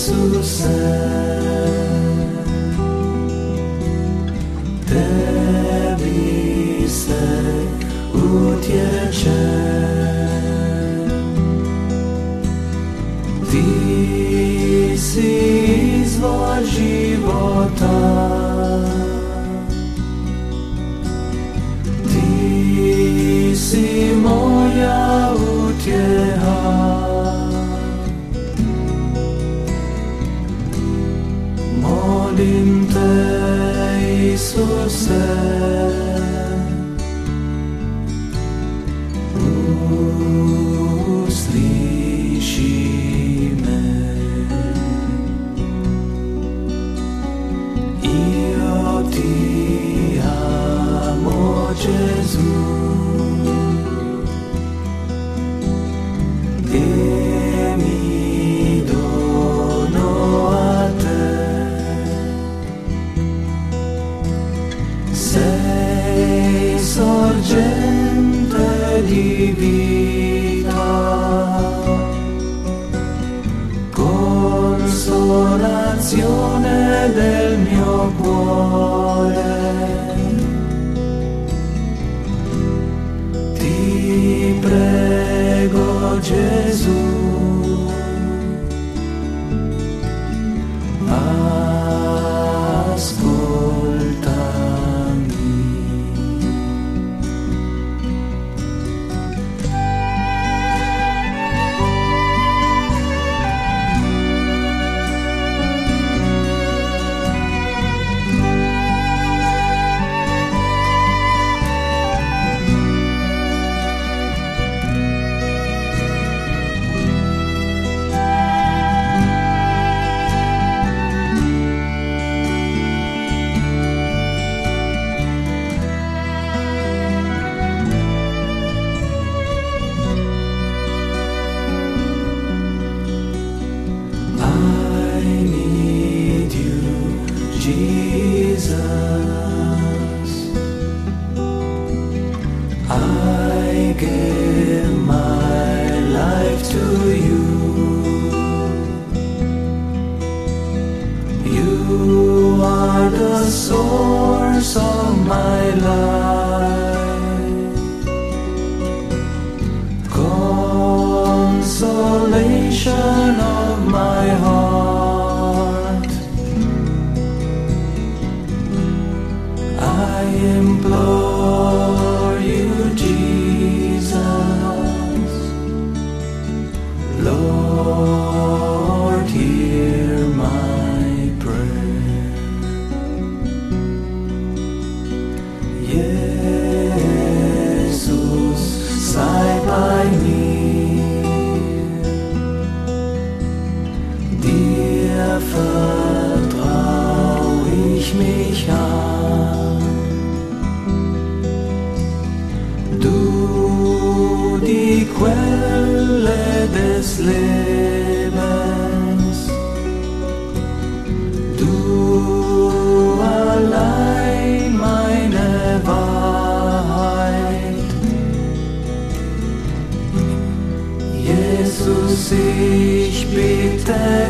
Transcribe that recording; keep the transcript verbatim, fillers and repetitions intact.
Iisuse, tebi se utječem. Ti si izvor života, ti si moja utjeha. Molim te, Isuse, usliši me. Io ti amo, Gesù, e mi dono a te. Sei sorgente di vita, consolazione del mio cuore. Ti prego, Gesù, Jesus, I give my life to you. You are the source of my life, consolation of my heart. I implore you, Jesus, Lord, hear my prayer. Jesus, sei bei mir, dir vertrau ich mich an. Du, die Quelle des Lebens, du allein meine Wahrheit. Jesus, ich bitte